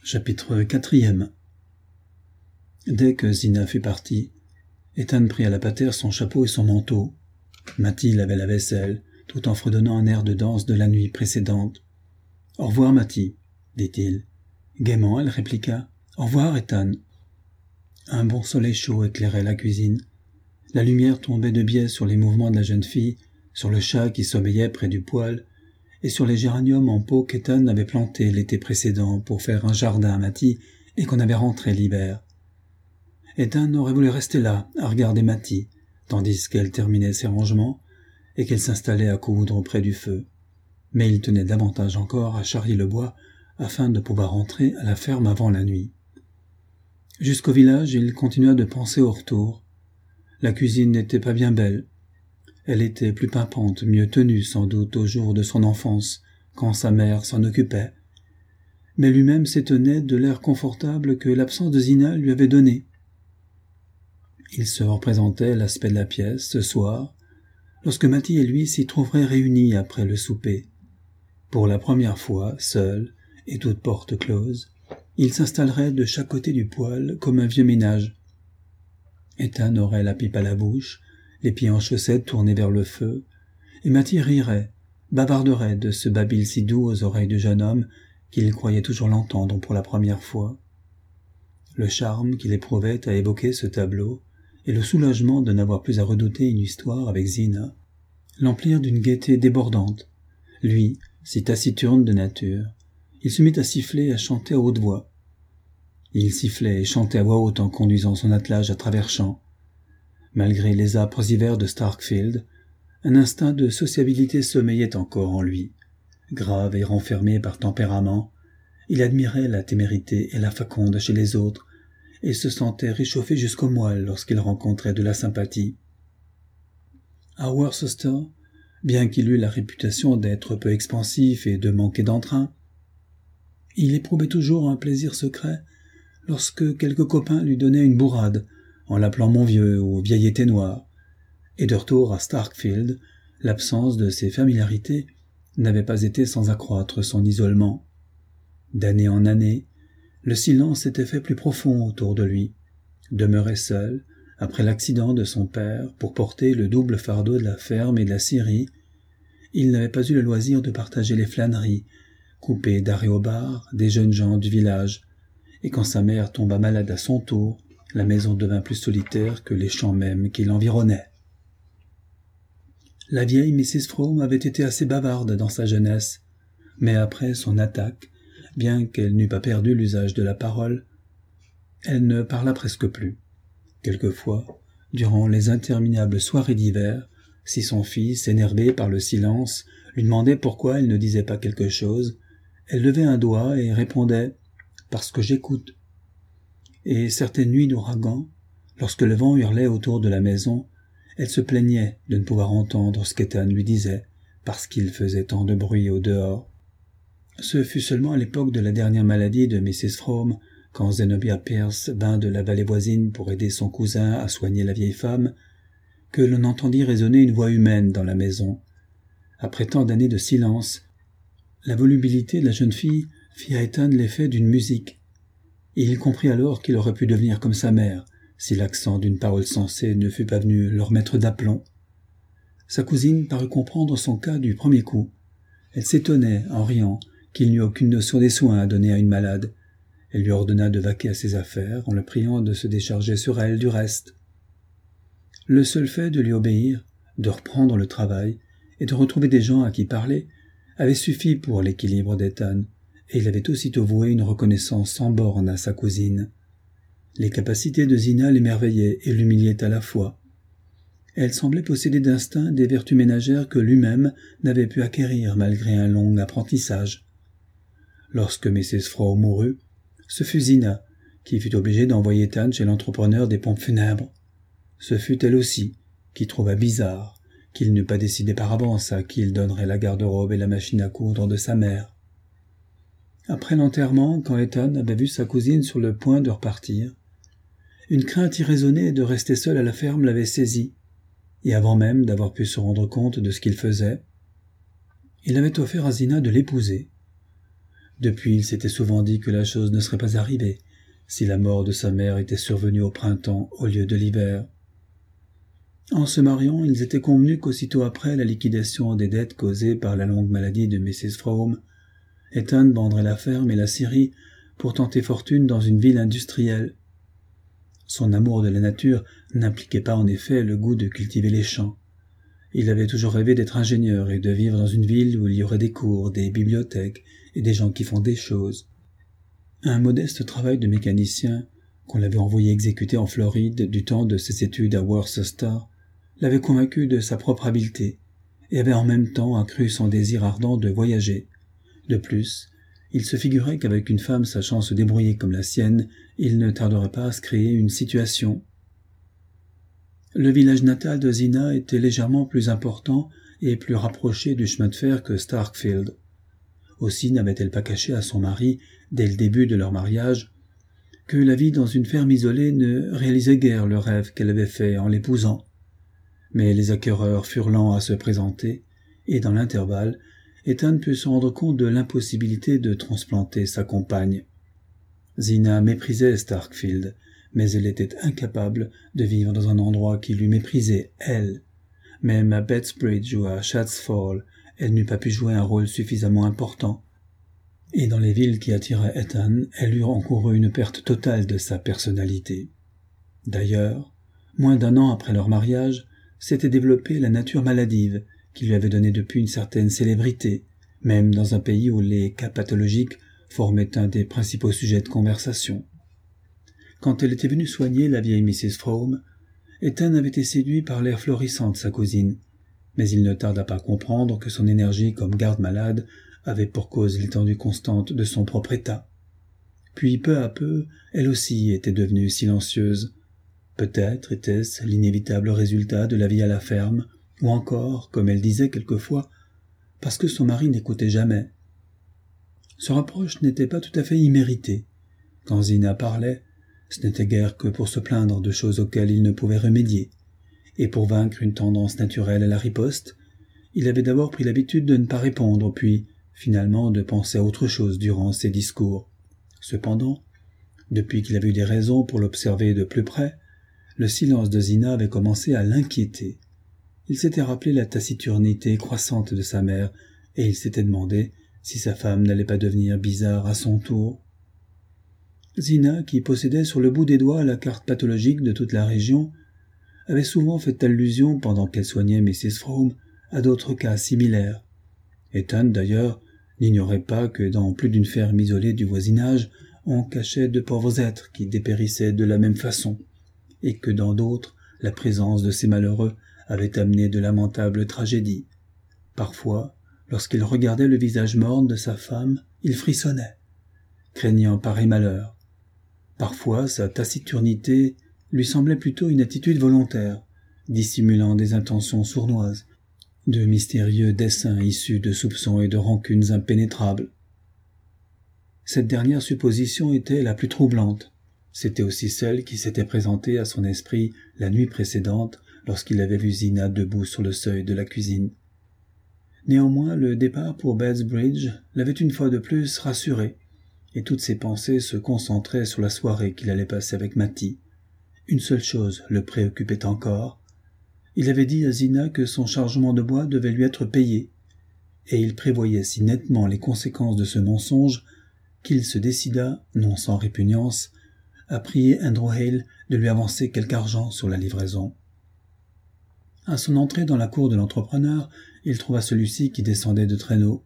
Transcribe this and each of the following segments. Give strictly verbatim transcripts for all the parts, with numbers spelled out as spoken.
Chapitre quatrième. Dès que Zina fut partie, Ethan prit à la patère son chapeau et son manteau. Mattie lavait la vaisselle, tout en fredonnant un air de danse de la nuit précédente. « Au revoir, Mattie, dit-il. Gaiement, elle répliqua. « Au revoir, Ethan. » Un bon soleil chaud éclairait la cuisine. La lumière tombait de biais sur les mouvements de la jeune fille, sur le chat qui sommeillait près du poêle, et sur les géraniums en pot qu'Ethan avait plantés l'été précédent pour faire un jardin à Mattie et qu'on avait rentré l'hiver. Ethan aurait voulu rester là, à regarder Mattie, tandis qu'elle terminait ses rangements et qu'elle s'installait à coudre auprès du feu. Mais il tenait davantage encore à charrier le bois afin de pouvoir rentrer à la ferme avant la nuit. Jusqu'au village, il continua de penser au retour. La cuisine n'était pas bien belle. Elle était plus pimpante, mieux tenue sans doute au jour de son enfance, quand sa mère s'en occupait. Mais lui-même s'étonnait de l'air confortable que l'absence de Zina lui avait donné. Il se représentait l'aspect de la pièce, ce soir, lorsque Mattie et lui s'y trouveraient réunis après le souper. Pour la première fois, seul et toute porte close, il s'installerait de chaque côté du poêle comme un vieux ménage. Ethan aurait la pipe à la bouche, les pieds en chaussettes tournés vers le feu, et Mattie rirait, bavarderait de ce babil si doux aux oreilles du jeune homme qu'il croyait toujours l'entendre pour la première fois. Le charme qu'il éprouvait à évoquer ce tableau, et le soulagement de n'avoir plus à redouter une histoire avec Zina, l'emplirent d'une gaieté débordante. Lui, si taciturne de nature, il se mit à siffler et à chanter à haute voix. Il sifflait et chantait à voix haute en conduisant son attelage à travers champs. Malgré les âpres hivers de Starkfield, un instinct de sociabilité sommeillait encore en lui. Grave et renfermé par tempérament, il admirait la témérité et la faconde chez les autres, et se sentait réchauffé jusqu'au moelle lorsqu'il rencontrait de la sympathie. À Worcester, bien qu'il eût la réputation d'être peu expansif et de manquer d'entrain, il éprouvait toujours un plaisir secret lorsque quelques copains lui donnaient une bourrade, en l'appelant mon vieux ou vieil été noir, et de retour à Starkfield, l'absence de ces familiarités n'avait pas été sans accroître son isolement. D'année en année, le silence s'était fait plus profond autour de lui. Demeuré seul, après l'accident de son père, pour porter le double fardeau de la ferme et de la scierie, il n'avait pas eu le loisir de partager les flâneries, coupées d'arrêt au bar des jeunes gens du village, et quand sa mère tomba malade à son tour, la maison devint plus solitaire que les champs mêmes qui l'environnaient. La vieille missus Frome avait été assez bavarde dans sa jeunesse, mais après son attaque, bien qu'elle n'eût pas perdu l'usage de la parole, elle ne parla presque plus. Quelquefois, durant les interminables soirées d'hiver, si son fils, énervé par le silence, lui demandait pourquoi elle ne disait pas quelque chose, elle levait un doigt et répondait « parce que j'écoute ». Et certaines nuits d'ouragan, lorsque le vent hurlait autour de la maison, elle se plaignait de ne pouvoir entendre ce qu'Ethan lui disait, parce qu'il faisait tant de bruit au dehors. Ce fut seulement à l'époque de la dernière maladie de missus Frome, quand Zenobia Pierce vint de la vallée voisine pour aider son cousin à soigner la vieille femme, que l'on entendit résonner une voix humaine dans la maison. Après tant d'années de silence, la volubilité de la jeune fille fit à Ethan l'effet d'une musique. Et il comprit alors qu'il aurait pu devenir comme sa mère, si l'accent d'une parole sensée ne fût pas venu leur mettre d'aplomb. Sa cousine parut comprendre son cas du premier coup. Elle s'étonnait, en riant, qu'il n'eût aucune notion des soins à donner à une malade. Elle lui ordonna de vaquer à ses affaires, en le priant de se décharger sur elle du reste. Le seul fait de lui obéir, de reprendre le travail, et de retrouver des gens à qui parler, avait suffi pour l'équilibre d'Ethan, et il avait aussitôt voué une reconnaissance sans borne à sa cousine. Les capacités de Zina l'émerveillaient et l'humiliaient à la fois. Elle semblait posséder d'instinct des vertus ménagères que lui-même n'avait pu acquérir malgré un long apprentissage. Lorsque missus Frome mourut, ce fut Zina qui fut obligée d'envoyer Ethan chez l'entrepreneur des pompes funèbres. Ce fut elle aussi qui trouva bizarre qu'il n'eût pas décidé par avance à qui il donnerait la garde-robe et la machine à coudre de sa mère. Après l'enterrement, quand Ethan avait vu sa cousine sur le point de repartir, une crainte irraisonnée de rester seul à la ferme l'avait saisi, et avant même d'avoir pu se rendre compte de ce qu'il faisait, il avait offert à Zina de l'épouser. Depuis, il s'était souvent dit que la chose ne serait pas arrivée si la mort de sa mère était survenue au printemps au lieu de l'hiver. En se mariant, ils étaient convenus qu'aussitôt après la liquidation des dettes causées par la longue maladie de missus Frome, Ethan vendrait la ferme et la scierie pour tenter fortune dans une ville industrielle. Son amour de la nature n'impliquait pas en effet le goût de cultiver les champs. Il avait toujours rêvé d'être ingénieur et de vivre dans une ville où il y aurait des cours, des bibliothèques et des gens qui font des choses. Un modeste travail de mécanicien, qu'on l'avait envoyé exécuter en Floride du temps de ses études à Worcester, l'avait convaincu de sa propre habileté et avait en même temps accru son désir ardent de voyager. De plus, il se figurait qu'avec une femme sachant se débrouiller comme la sienne, il ne tarderait pas à se créer une situation. Le village natal de Zina était légèrement plus important et plus rapproché du chemin de fer que Starkfield. Aussi n'avait-elle pas caché à son mari, dès le début de leur mariage, que la vie dans une ferme isolée ne réalisait guère le rêve qu'elle avait fait en l'épousant. Mais les acquéreurs furent lents à se présenter, et dans l'intervalle, Ethan put se rendre compte de l'impossibilité de transplanter sa compagne. Zina méprisait Starkfield, mais elle était incapable de vivre dans un endroit qui lui méprisait, elle. Même à Bettsbridge ou à Shadds Fall, elle n'eût pas pu jouer un rôle suffisamment important. Et dans les villes qui attiraient Ethan, elle eut encouru une perte totale de sa personnalité. D'ailleurs, moins d'un an après leur mariage, s'était développée la nature maladive qui lui avait donné depuis une certaine célébrité, même dans un pays où les cas pathologiques formaient un des principaux sujets de conversation. Quand elle était venue soigner la vieille missus Frome, Ethan avait été séduit par l'air florissant de sa cousine, mais il ne tarda pas à comprendre que son énergie comme garde-malade avait pour cause l'étendue constante de son propre état. Puis peu à peu, elle aussi était devenue silencieuse. Peut-être était-ce l'inévitable résultat de la vie à la ferme, ou encore, comme elle disait quelquefois, parce que son mari n'écoutait jamais. Ce reproche n'était pas tout à fait immérité. Quand Zina parlait, ce n'était guère que pour se plaindre de choses auxquelles il ne pouvait remédier, et pour vaincre une tendance naturelle à la riposte, il avait d'abord pris l'habitude de ne pas répondre, puis, finalement, de penser à autre chose durant ses discours. Cependant, depuis qu'il avait eu des raisons pour l'observer de plus près, le silence de Zina avait commencé à l'inquiéter. Il s'était rappelé la taciturnité croissante de sa mère, et il s'était demandé si sa femme n'allait pas devenir bizarre à son tour. Zina, qui possédait sur le bout des doigts la carte pathologique de toute la région, avait souvent fait allusion, pendant qu'elle soignait missus Frome, à d'autres cas similaires. Ethan, d'ailleurs, n'ignorait pas que dans plus d'une ferme isolée du voisinage, on cachait de pauvres êtres qui dépérissaient de la même façon, et que dans d'autres, la présence de ces malheureux avait amené de lamentables tragédies. Parfois, lorsqu'il regardait le visage morne de sa femme, il frissonnait, craignant pareil malheur. Parfois, sa taciturnité lui semblait plutôt une attitude volontaire, dissimulant des intentions sournoises, de mystérieux desseins issus de soupçons et de rancunes impénétrables. Cette dernière supposition était la plus troublante. C'était aussi celle qui s'était présentée à son esprit la nuit précédente lorsqu'il avait vu Zina debout sur le seuil de la cuisine. Néanmoins, le départ pour Bettsbridge l'avait une fois de plus rassuré, et toutes ses pensées se concentraient sur la soirée qu'il allait passer avec Mattie. Une seule chose le préoccupait encore. Il avait dit à Zina que son chargement de bois devait lui être payé, et il prévoyait si nettement les conséquences de ce mensonge qu'il se décida, non sans répugnance, à prier Andrew Hale de lui avancer quelque argent sur la livraison. À son entrée dans la cour de l'entrepreneur, il trouva celui-ci qui descendait de traîneau.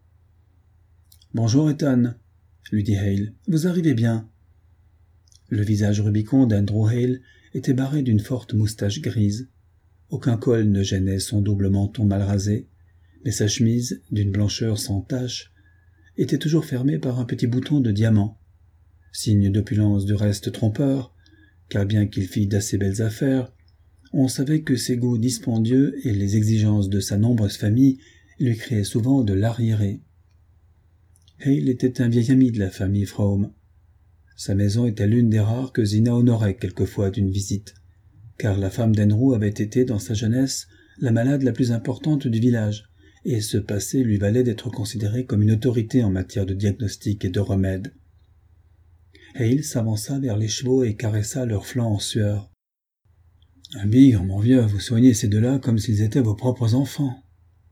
« Bonjour, Ethan », lui dit Hale. « Vous arrivez bien ?» Le visage rubicond d'Andrew Hale était barré d'une forte moustache grise. Aucun col ne gênait son double menton mal rasé, mais sa chemise, d'une blancheur sans tache, était toujours fermée par un petit bouton de diamant. Signe d'opulence du reste trompeur, car bien qu'il fît d'assez belles affaires, on savait que ses goûts dispendieux et les exigences de sa nombreuse famille lui créaient souvent de l'arriéré. Hale était un vieil ami de la famille Frome. Sa maison était l'une des rares que Zina honorait quelquefois d'une visite, car la femme d'Andrew avait été, dans sa jeunesse, la malade la plus importante du village, et ce passé lui valait d'être considéré comme une autorité en matière de diagnostic et de remède. Hale s'avança vers les chevaux et caressa leurs flancs en sueur. « Un bigre, mon vieux, vous soignez ces deux-là comme s'ils étaient vos propres enfants. »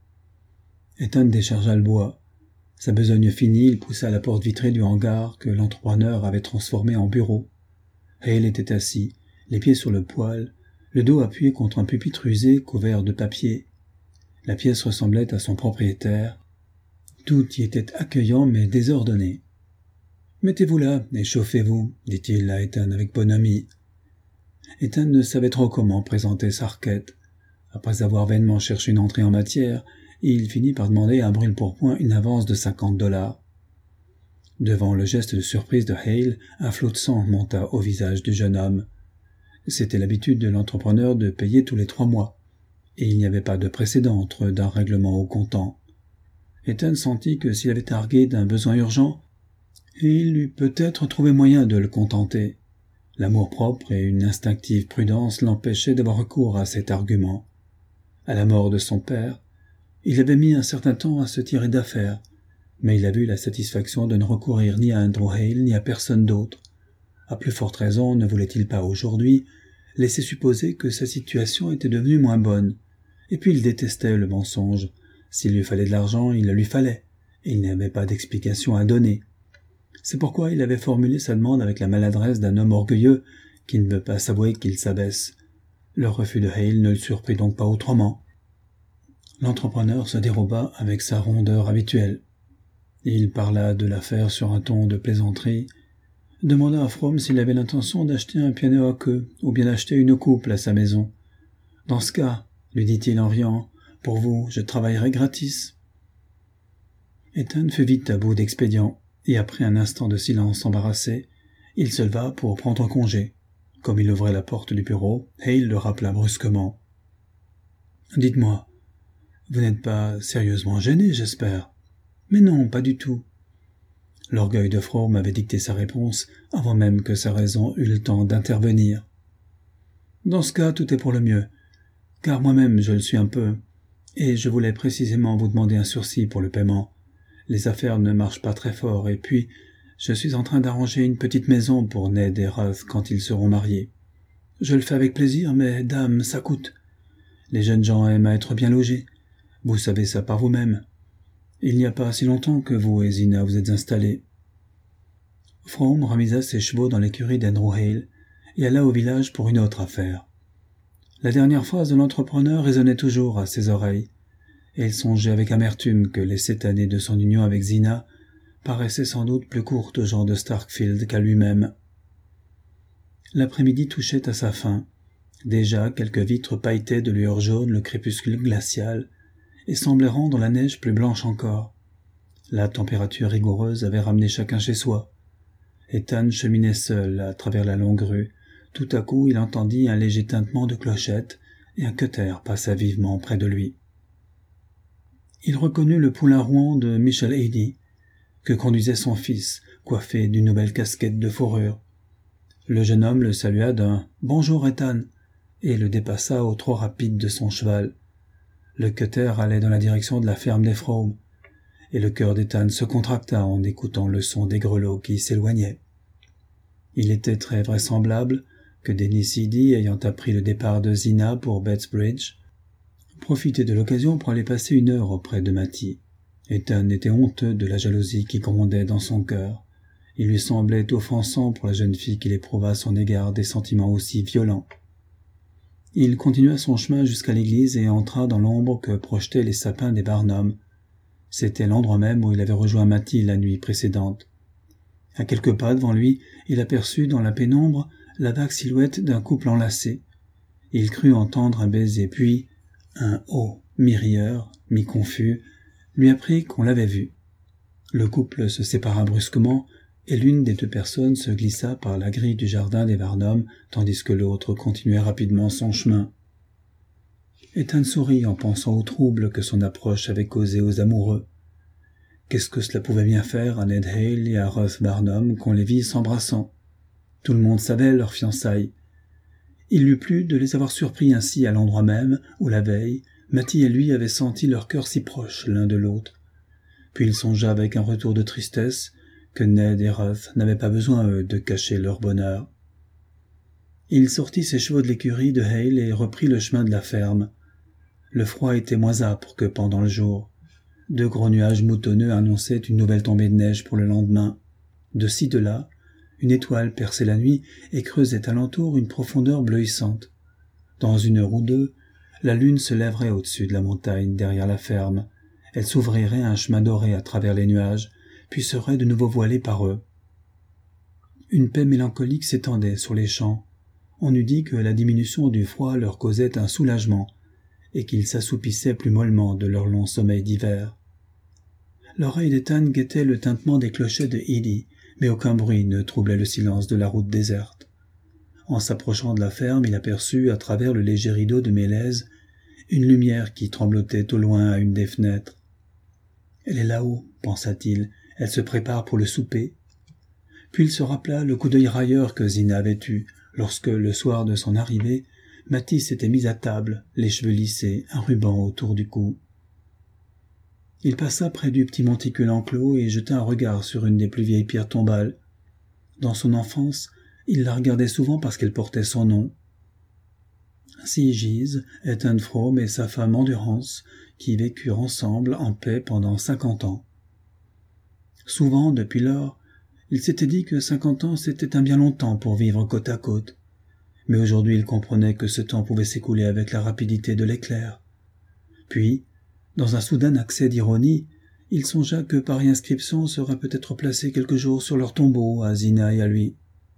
Ethan déchargea le bois. Sa besogne finie, il poussa la porte vitrée du hangar que l'entrepreneur avait transformé en bureau. Hale était assis, les pieds sur le poêle, le dos appuyé contre un pupitre usé couvert de papier. La pièce ressemblait à son propriétaire. Tout y était accueillant mais désordonné. « Mettez-vous là et chauffez-vous, dit-il à Ethan avec bonhomie. Ethan ne savait trop comment présenter sa requête. Après avoir vainement cherché une entrée en matière, il finit par demander à brûle-pourpoint une avance de cinquante dollars. Devant le geste de surprise de Hale, un flot de sang monta au visage du jeune homme. C'était l'habitude de l'entrepreneur de payer tous les trois mois, et il n'y avait pas de précédent entre d'un règlement au comptant. Ethan sentit que s'il avait argué d'un besoin urgent, il eût peut-être trouvé moyen de le contenter. L'amour-propre et une instinctive prudence l'empêchaient d'avoir recours à cet argument. À la mort de son père, il avait mis un certain temps à se tirer d'affaire, mais il a vu la satisfaction de ne recourir ni à Andrew Hale ni à personne d'autre. À plus forte raison ne voulait-il pas aujourd'hui laisser supposer que sa situation était devenue moins bonne. Et puis il détestait le mensonge. S'il lui fallait de l'argent, il le lui fallait, et il n'avait pas d'explication à donner. C'est pourquoi il avait formulé sa demande avec la maladresse d'un homme orgueilleux qui ne veut pas s'avouer qu'il s'abaisse. Le refus de Hale ne le surprit donc pas autrement. L'entrepreneur se déroba avec sa rondeur habituelle. Il parla de l'affaire sur un ton de plaisanterie, demanda à Fromm s'il avait l'intention d'acheter un piano à queue ou bien d'acheter une couple à sa maison. « Dans ce cas, lui dit-il en riant, « pour vous, je travaillerai gratis. » Ethan fut vite à bout d'expédients, et après un instant de silence embarrassé, il se leva pour prendre congé. Comme il ouvrait la porte du bureau, Hale le rappela brusquement. « Dites-moi, vous n'êtes pas sérieusement gêné, j'espère ?»« Mais non, pas du tout. » L'orgueil de Fromm avait dicté sa réponse avant même que sa raison eût le temps d'intervenir. « Dans ce cas, tout est pour le mieux, car moi-même je le suis un peu, et je voulais précisément vous demander un sursis pour le paiement. Les affaires ne marchent pas très fort, et puis je suis en train d'arranger une petite maison pour Ned et Ruth quand ils seront mariés. Je le fais avec plaisir, mais dame, ça coûte. Les jeunes gens aiment à être bien logés. Vous savez ça par vous-même. Il n'y a pas si longtemps que vous et Zina vous êtes installés. » Fromm remisa ses chevaux dans l'écurie d'Andrew Hale et alla au village pour une autre affaire. La dernière phrase de l'entrepreneur résonnait toujours à ses oreilles, et il songeait avec amertume que les sept années de son union avec Zina paraissaient sans doute plus courtes aux gens de Starkfield qu'à lui-même. L'après-midi touchait à sa fin. Déjà quelques vitres pailletaient de lueur jaune le crépuscule glacial et semblaient rendre la neige plus blanche encore. La température rigoureuse avait ramené chacun chez soi. Ethan cheminait seul à travers la longue rue. Tout à coup, il entendit un léger tintement de clochette et un cutter passa vivement près de lui. Il reconnut le poulain rouan de Michel Eddy, que conduisait son fils, coiffé d'une nouvelle casquette de fourrure. Le jeune homme le salua d'un « Bonjour, Ethan » et le dépassa au trot rapide de son cheval. Le cutter allait dans la direction de la ferme des Fromm, et le cœur d'Ethan se contracta en écoutant le son des grelots qui s'éloignaient. Il était très vraisemblable que Dennis Eddy, ayant appris le départ de Zina pour Bettsbridge, profitait de l'occasion pour aller passer une heure auprès de Mattie. Ethan était honteux de la jalousie qui grondait dans son cœur. Il lui semblait offensant pour la jeune fille qu'il éprouva à son égard des sentiments aussi violents. Il continua son chemin jusqu'à l'église et entra dans l'ombre que projetaient les sapins des Barnum. C'était l'endroit même où il avait rejoint Mattie la nuit précédente. À quelques pas devant lui, il aperçut dans la pénombre la vague silhouette d'un couple enlacé. Il crut entendre un baiser, puis un « oh » mi-rieur, mi-confus, lui apprit qu'on l'avait vu. Le couple se sépara brusquement, et l'une des deux personnes se glissa par la grille du jardin des Barnum, tandis que l'autre continuait rapidement son chemin. Ethan sourit en pensant au trouble que son approche avait causé aux amoureux. Qu'est-ce que cela pouvait bien faire à Ned Hale et à Ruth Barnum qu'on les vit s'embrassant? Tout le monde savait leur fiançailles. Il lui plut de les avoir surpris ainsi à l'endroit même où la veille, Matty et lui avaient senti leurs cœurs si proches l'un de l'autre. Puis il songea avec un retour de tristesse que Ned et Ruth n'avaient pas besoin, eux, de cacher leur bonheur. Il sortit ses chevaux de l'écurie de Hale et reprit le chemin de la ferme. Le froid était moins âpre que pendant le jour. De gros nuages moutonneux annonçaient une nouvelle tombée de neige pour le lendemain. De ci, de là, une étoile perçait la nuit et creusait alentour une profondeur bleuissante. Dans une heure ou deux, la lune se lèverait au-dessus de la montagne derrière la ferme. Elle s'ouvrirait un chemin doré à travers les nuages, puis serait de nouveau voilée par eux. Une paix mélancolique s'étendait sur les champs. On eût dit que la diminution du froid leur causait un soulagement et qu'ils s'assoupissaient plus mollement de leur long sommeil d'hiver. L'oreille d'Ethan guettait le tintement des clochers de Edie, mais aucun bruit ne troublait le silence de la route déserte. En s'approchant de la ferme, il aperçut, à travers le léger rideau de mélèze, une lumière qui tremblotait au loin à une des fenêtres. « Elle est là-haut, pensa-t-il, elle se prépare pour le souper. » Puis il se rappela le coup d'œil railleur que Zina avait eu, lorsque, le soir de son arrivée, Matty s'était mise à table, les cheveux lissés, un ruban autour du cou. Il passa près du petit monticule enclos et jeta un regard sur une des plus vieilles pierres tombales. Dans son enfance, il la regardait souvent parce qu'elle portait son nom. Ainsi gisent Ethan Frome et sa femme Endurance, qui vécurent ensemble en paix pendant cinquante ans. Souvent, depuis lors, il s'était dit que cinquante ans c'était un bien long temps pour vivre côte à côte. Mais aujourd'hui il comprenait que ce temps pouvait s'écouler avec la rapidité de l'éclair. Puis, dans un soudain accès d'ironie, il songea que pareille inscription serait peut-être placée quelques jours sur leur tombeau, à Zina et à lui.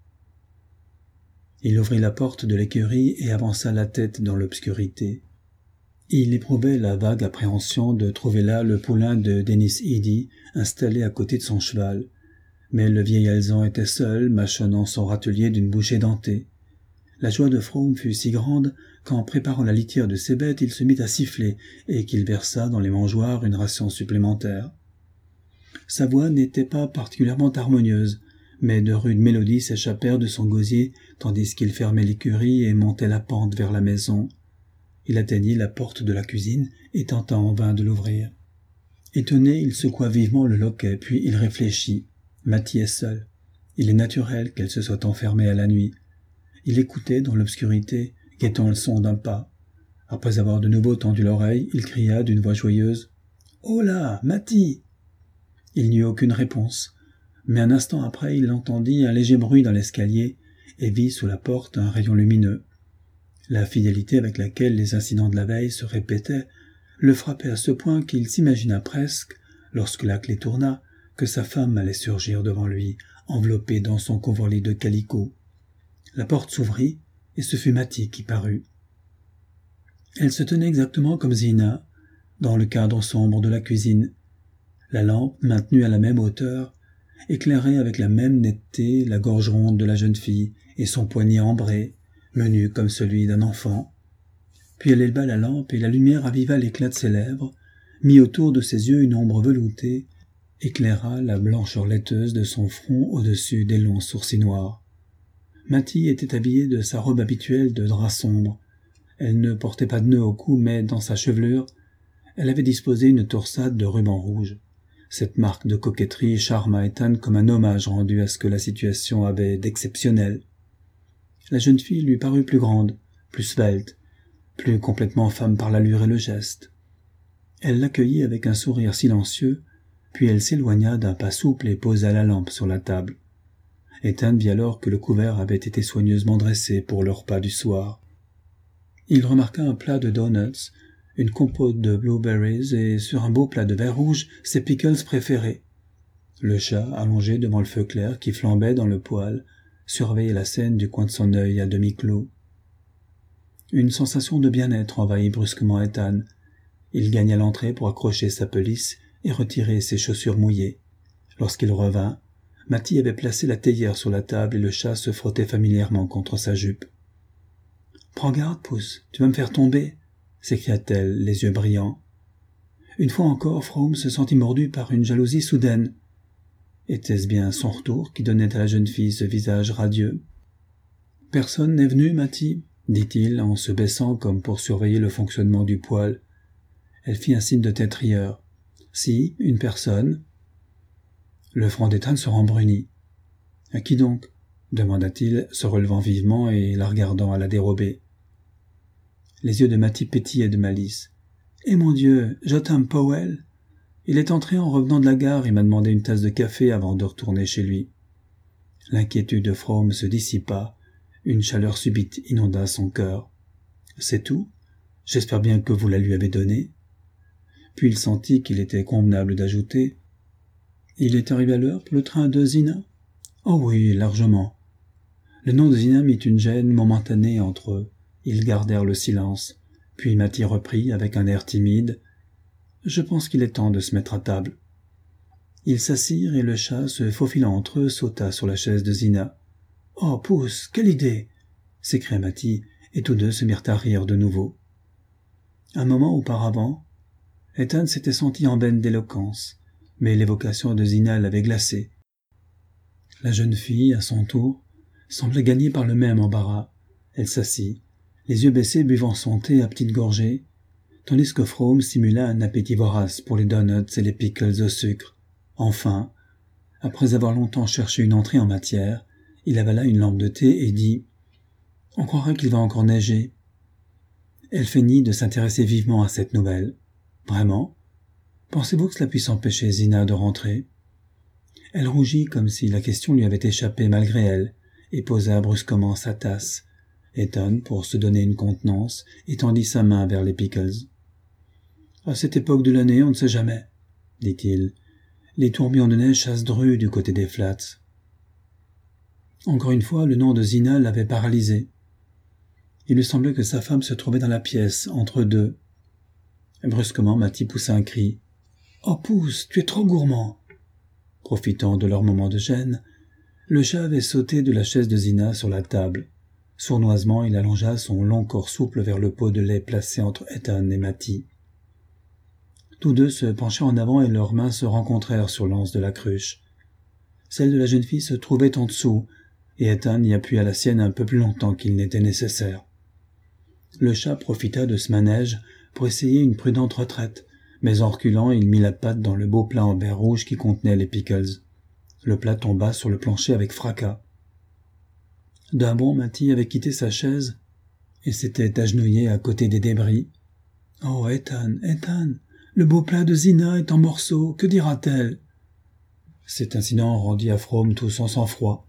Il ouvrit la porte de l'écurie et avança la tête dans l'obscurité. Il éprouvait la vague appréhension de trouver là le poulain de Dennis Edie, installé à côté de son cheval. Mais le vieil alezan était seul, mâchonnant son râtelier d'une bouchée dentée. La joie de Frome fut si grande qu'en préparant la litière de ses bêtes, il se mit à siffler et qu'il versa dans les mangeoires une ration supplémentaire. Sa voix n'était pas particulièrement harmonieuse, mais de rudes mélodies s'échappèrent de son gosier tandis qu'il fermait l'écurie et montait la pente vers la maison. Il atteignit la porte de la cuisine et tenta en vain de l'ouvrir. Étonné, il secoua vivement le loquet, puis il réfléchit. Matty est seule. Il est naturel qu'elle se soit enfermée à la nuit. Il écoutait dans l'obscurité, guettant le son d'un pas. Après avoir de nouveau tendu l'oreille, il cria d'une voix joyeuse « Oh là, Matty !» Il n'y eut aucune réponse, mais un instant après il entendit un léger bruit dans l'escalier et vit sous la porte un rayon lumineux. La fidélité avec laquelle les incidents de la veille se répétaient le frappait à ce point qu'il s'imagina presque, lorsque la clé tourna, que sa femme allait surgir devant lui, enveloppée dans son couvre-lit de calicot. La porte s'ouvrit, et ce fut Matty qui parut. Elle se tenait exactement comme Zina, dans le cadre sombre de la cuisine. La lampe, maintenue à la même hauteur, éclairait avec la même netteté la gorge ronde de la jeune fille et son poignet ambré, menu comme celui d'un enfant. Puis elle éleva la lampe et la lumière aviva l'éclat de ses lèvres, mit autour de ses yeux une ombre veloutée, éclaira la blancheur laiteuse de son front au-dessus des longs sourcils noirs. Matty était habillée de sa robe habituelle de drap sombre. Elle ne portait pas de nœud au cou, mais dans sa chevelure, elle avait disposé une torsade de ruban rouge. Cette marque de coquetterie charma Ethan comme un hommage rendu à ce que la situation avait d'exceptionnel. La jeune fille lui parut plus grande, plus svelte, plus complètement femme par l'allure et le geste. Elle l'accueillit avec un sourire silencieux, puis elle s'éloigna d'un pas souple et posa la lampe sur la table. Ethan vit alors que le couvert avait été soigneusement dressé pour le repas du soir. Il remarqua un plat de doughnuts, une compote de blueberries et sur un beau plat de verre rouge ses pickles préférés. Le chat, allongé devant le feu clair qui flambait dans le poêle, surveillait la scène du coin de son œil à demi clos. Une sensation de bien-être envahit brusquement Ethan. Il gagna l'entrée pour accrocher sa pelisse et retirer ses chaussures mouillées. Lorsqu'il revint, Matty avait placé la théière sur la table et le chat se frottait familièrement contre sa jupe. « Prends garde, pouce, tu vas me faire tomber !» s'écria-t-elle, les yeux brillants. Une fois encore, Frome se sentit mordu par une jalousie soudaine. Était-ce bien son retour qui donnait à la jeune fille ce visage radieux? « Personne n'est venu, Matty ?» dit-il en se baissant comme pour surveiller le fonctionnement du poêle. Elle fit un signe de tête rieur. « Si, une personne. » Le front d'Ethan se rembrunit. « À qui donc ?» demanda-t-il, se relevant vivement et la regardant à la dérobée. Les yeux de Mattie pétillaient de malice. « Eh mon Dieu, Jotham Powell ! Il est entré en revenant de la gare et m'a demandé une tasse de café avant de retourner chez lui. » L'inquiétude de Fromm se dissipa, une chaleur subite inonda son cœur. « C'est tout ? J'espère bien que vous la lui avez donnée. » Puis il sentit qu'il était convenable d'ajouter « Il est arrivé à l'heure pour le train de Zina ?»« Oh oui, largement. » Le nom de Zina mit une gêne momentanée entre eux. Ils gardèrent le silence. Puis Mattie reprit avec un air timide « Je pense qu'il est temps de se mettre à table. » Ils s'assirent et le chat, se faufilant entre eux, sauta sur la chaise de Zina. « Oh, pousse, quelle idée !» s'écria Mattie, et tous deux se mirent à rire de nouveau. Un moment auparavant, Ethan s'était senti en benne d'éloquence, mais l'évocation de Zina l'avait glacé. La jeune fille, à son tour, semblait gagnée par le même embarras. Elle s'assit, les yeux baissés buvant son thé à petites gorgées, tandis que Fromm simula un appétit vorace pour les donuts et les pickles au sucre. Enfin, après avoir longtemps cherché une entrée en matière, il avala une lampe de thé et dit « On croirait qu'il va encore neiger. » Elle feignit de s'intéresser vivement à cette nouvelle. « Vraiment ? Pensez-vous que cela puisse empêcher Zina de rentrer ?» Elle rougit comme si la question lui avait échappé malgré elle, et posa brusquement sa tasse. Ethan, pour se donner une contenance, étendit sa main vers les pickles. « À cette époque de l'année, on ne sait jamais, » dit-il. « Les tourbillons de neige chassent dru du côté des Flats. » Encore une fois, le nom de Zina l'avait paralysé. Il lui semblait que sa femme se trouvait dans la pièce, entre deux. Brusquement, Mattie poussa un cri. « Oh, pousse, tu es trop gourmand !» Profitant de leur moment de gêne, le chat avait sauté de la chaise de Zina sur la table. Sournoisement, il allongea son long corps souple vers le pot de lait placé entre Ethan et Mattie. Tous deux se penchèrent en avant et leurs mains se rencontrèrent sur l'anse de la cruche. Celle de la jeune fille se trouvait en dessous, et Ethan y appuya la sienne un peu plus longtemps qu'il n'était nécessaire. Le chat profita de ce manège pour essayer une prudente retraite, mais en reculant, il mit la patte dans le beau plat en verre rouge qui contenait les pickles. Le plat tomba sur le plancher avec fracas. D'un bond, Mattie avait quitté sa chaise et s'était agenouillée à côté des débris. « Oh, Ethan, Ethan, le beau plat de Zina est en morceaux, que dira-t-elle » Cet incident rendit à Fromm tout son sang-froid.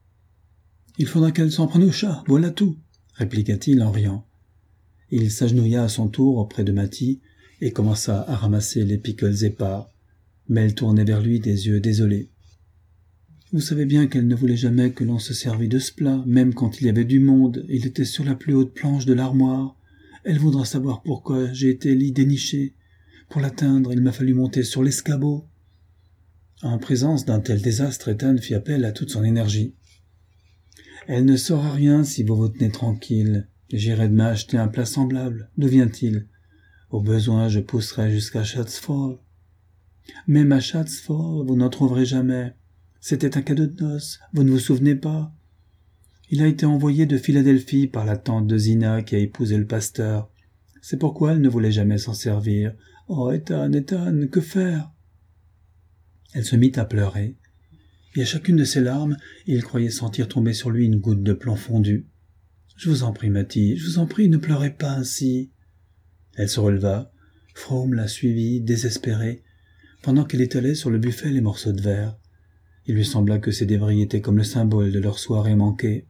« Il faudra qu'elle s'en prenne au chat, voilà tout » répliqua-t-il en riant. Il s'agenouilla à son tour auprès de Mattie et commença à ramasser les pickles épars, mais elle tournait vers lui des yeux désolés. « Vous savez bien qu'elle ne voulait jamais que l'on se servît de ce plat, même quand il y avait du monde, il était sur la plus haute planche de l'armoire. Elle voudra savoir pourquoi j'ai été lit déniché. Pour l'atteindre, il m'a fallu monter sur l'escabeau. » En présence d'un tel désastre, Ethan fit appel à toute son énergie. « Elle ne saura rien si vous vous tenez tranquille. J'irai demain acheter un plat semblable. D'où vient-il ? Au besoin, je pousserai jusqu'à Shadds Fall. Même à Shadds Fall, vous n'en trouverez jamais. C'était un cadeau de noces, vous ne vous souvenez pas ? Il a été envoyé de Philadelphie par la tante de Zina qui a épousé le pasteur. C'est pourquoi elle ne voulait jamais s'en servir. Oh, Ethan, Ethan, que faire ?» Elle se mit à pleurer, et à chacune de ses larmes, il croyait sentir tomber sur lui une goutte de plomb fondu. « Je vous en prie, Mattie, je vous en prie, ne pleurez pas ainsi. » Elle se releva. Fromm la suivit, désespéré, pendant qu'elle étalait sur le buffet les morceaux de verre. Il lui sembla que ces débris étaient comme le symbole de leur soirée manquée.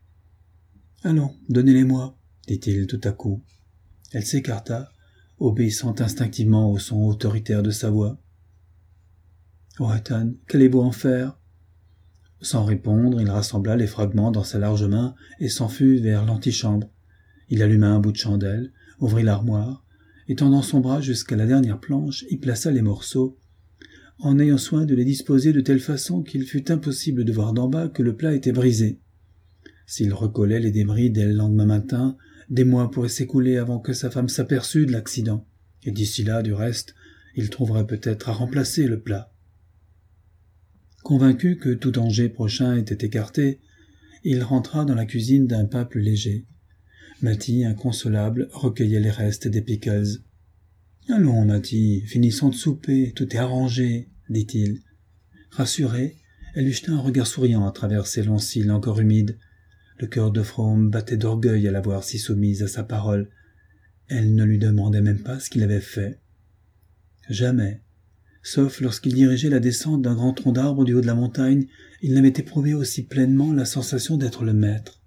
« Allons, donnez-les-moi, » dit-il tout à coup. Elle s'écarta, obéissant instinctivement au son autoritaire de sa voix. « Oh, Ethan, qu'allez-vous en faire ?» Sans répondre, il rassembla les fragments dans sa large main et s'en fut vers l'antichambre. Il alluma un bout de chandelle, ouvrit l'armoire, et tendant son bras jusqu'à la dernière planche, y plaça les morceaux, en ayant soin de les disposer de telle façon qu'il fut impossible de voir d'en bas que le plat était brisé. S'il recollait les débris dès le lendemain matin, des mois pourraient s'écouler avant que sa femme s'aperçût de l'accident, et d'ici là, du reste, il trouverait peut-être à remplacer le plat. Convaincu que tout danger prochain était écarté, il rentra dans la cuisine d'un pas plus léger. Mattie, inconsolable, recueillait les restes des pickles. « Allons, Mathie, finissons de souper, tout est arrangé, » dit-il. Rassurée, elle lui jeta un regard souriant à travers ses longs cils encore humides. Le cœur de Frome battait d'orgueil à la voir si soumise à sa parole. Elle ne lui demandait même pas ce qu'il avait fait. Jamais, sauf lorsqu'il dirigeait la descente d'un grand tronc d'arbre du haut de la montagne, il n'avait éprouvé aussi pleinement la sensation d'être le maître.